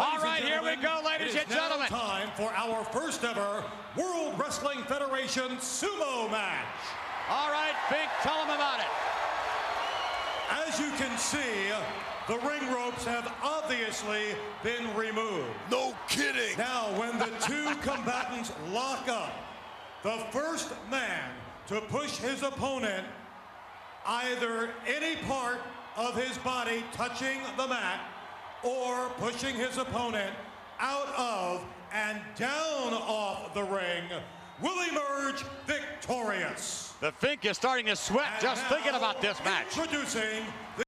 All right, here we go, ladies and gentlemen. It is now time for our first ever World Wrestling Federation sumo match. All right, Fink, tell them about it. As you can see, the ring ropes have obviously been removed. No kidding. Now, when the two combatants lock up, the first man to push his opponent, either any part of his body touching the mat or pushing his opponent out of and down off the ring, will emerge victorious. The Fink is starting to sweat just thinking about this match. Introducing